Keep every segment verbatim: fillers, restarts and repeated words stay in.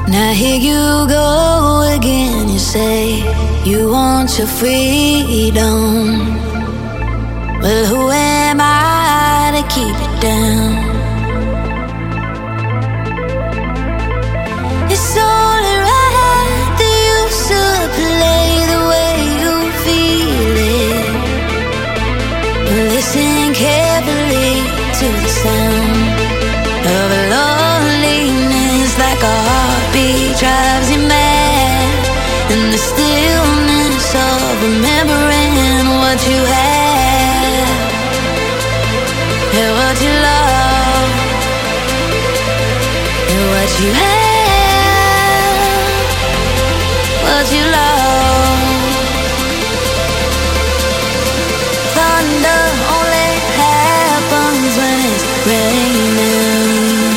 Now here you go again. You say you want your freedom. Well, who am I to keep it down? It's only right that you should play the way you feel it. Listen carefully to the sound of loneliness, like a heartbeat drives you mad, and the stillness of remembering what you had and what you love and what you had, what you love. Thunder only happens when it's raining.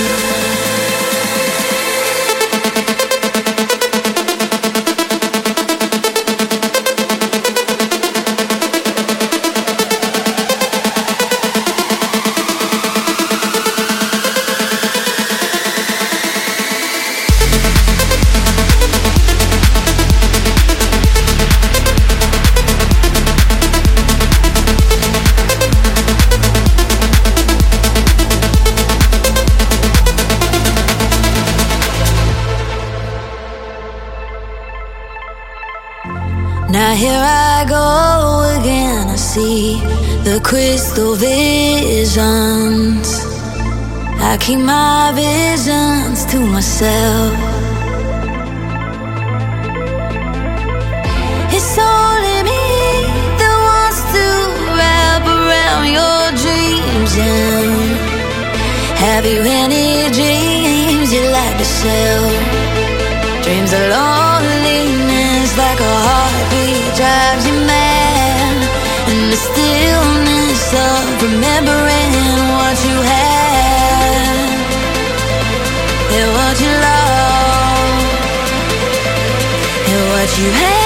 Now here I go again, I see the crystal visions. I keep my visions to myself. It's only me that wants to wrap around your dreams. And have you any dreams you'd like to sell? Dreams of loneliness, like a heartbeat drives you mad, and the stillness of remembering what you had and what you love and what you had.